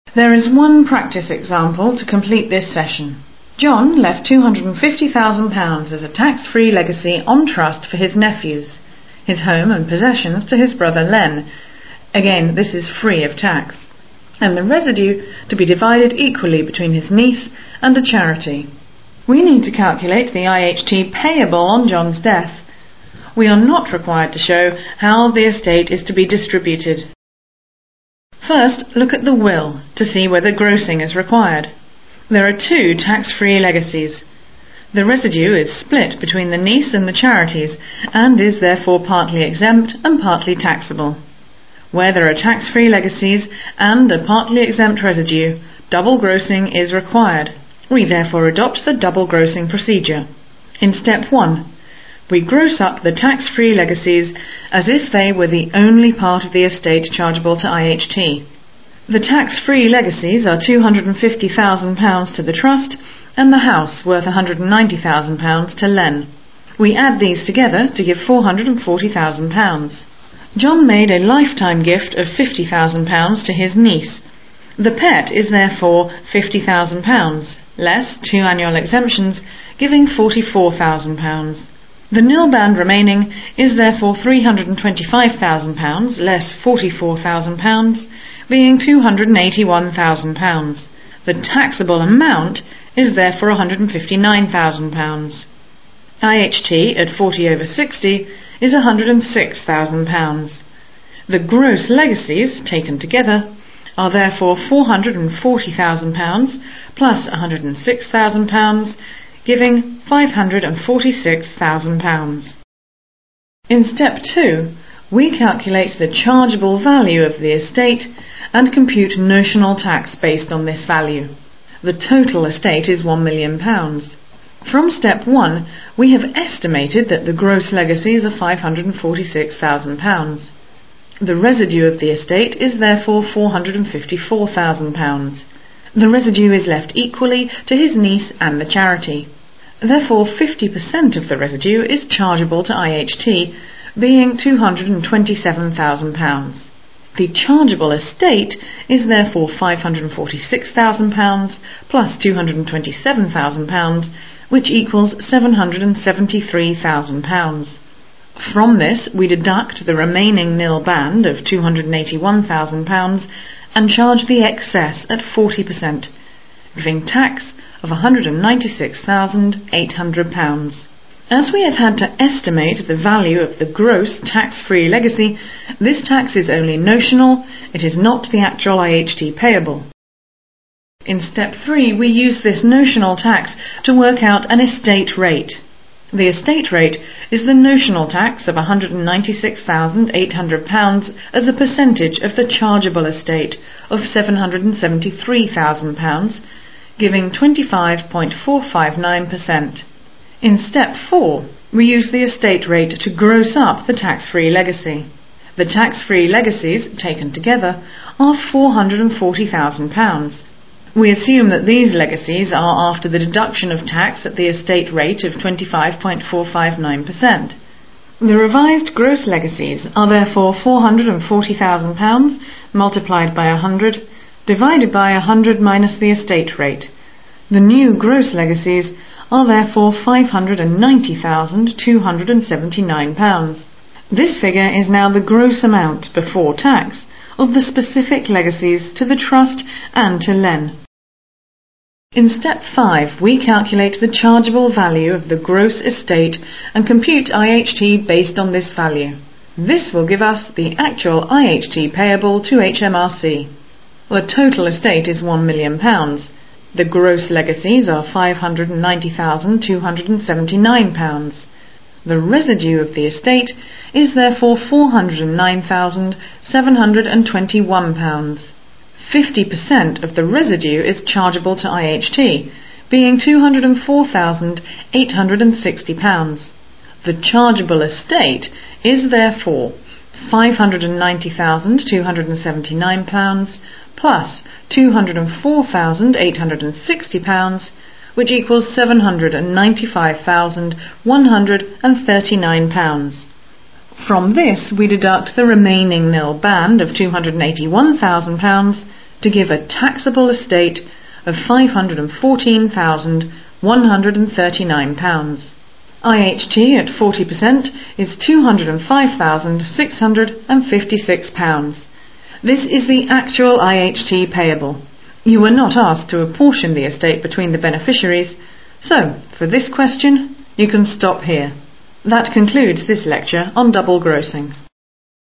There is one practice example to complete this session. John left £250,000 as a tax-free legacy on trust for his nephews, his home and possessions to his brother Len. Again, this is free of tax. And the residue to be divided equally between his niece and a charity. We need to calculate the IHT payable on John's death. We are not required to show how the estate is to be distributed. First, look at the will to see whether grossing is required. There are two tax-free legacies. The residue is split between the niece and the charities and is therefore partly exempt and partly taxable. Where there are tax-free legacies and a partly exempt residue, double grossing is required. We therefore adopt the double grossing procedure. In step 1, we gross up the tax-free legacies as if they were the only part of the estate chargeable to IHT. The tax-free legacies are £250,000 to the trust and the house worth £190,000 to Len. We add these together to give £440,000. John made a lifetime gift of £50,000 to his niece. The pet is therefore £50,000, less 2 annual exemptions, giving £44,000. The nil band remaining is therefore £325,000, less £44,000, being £281,000. The taxable amount is therefore £159,000. IHT at 40/60 is £106,000. The gross legacies, taken together, are therefore £440,000 plus £106,000, giving £546,000. In step 2, we calculate the chargeable value of the estate and compute notional tax based on this value. The total estate is £1 million. From step 1, we have estimated that the gross legacies are £546,000. The residue of the estate is therefore £454,000. The residue is left equally to his niece and the charity. Therefore, 50% of the residue is chargeable to IHT, being £227,000. The chargeable estate is therefore £546,000 plus £227,000, which equals £773,000. From this, we deduct the remaining nil band of £281,000 and charge the excess at 40%, giving tax of £196,800. As we have had to estimate the value of the gross tax-free legacy, this tax is only notional, it is not the actual IHT payable. In step 3, we use this notional tax to work out an estate rate. The estate rate is the notional tax of £196,800 as a percentage of the chargeable estate of £773,000, giving 25.459%. In step 4, we use the estate rate to gross up the tax-free legacy. The tax-free legacies, taken together, are £440,000. We assume that these legacies are after the deduction of tax at the estate rate of 25.459%. The revised gross legacies are therefore £440,000 multiplied by 100, divided by 100 minus the estate rate. The new gross legacies are therefore £590,279. This figure is now the gross amount before tax of the specific legacies to the trust and to Len. In step 5, we calculate the chargeable value of the gross estate and compute IHT based on this value. This will give us the actual IHT payable to HMRC. The total estate is £1 million. The gross legacies are £590,279. The residue of the estate is therefore £409,721. 50% of the residue is chargeable to IHT, being £204,860. The chargeable estate is therefore £590,279 plus £204,860, which equals £795,139. From this we deduct the remaining nil band of £281,000, to give a taxable estate of £514,139. IHT at 40% is £205,656. This is the actual IHT payable. You were not asked to apportion the estate between the beneficiaries, so for this question you can stop here. That concludes this lecture on double grossing.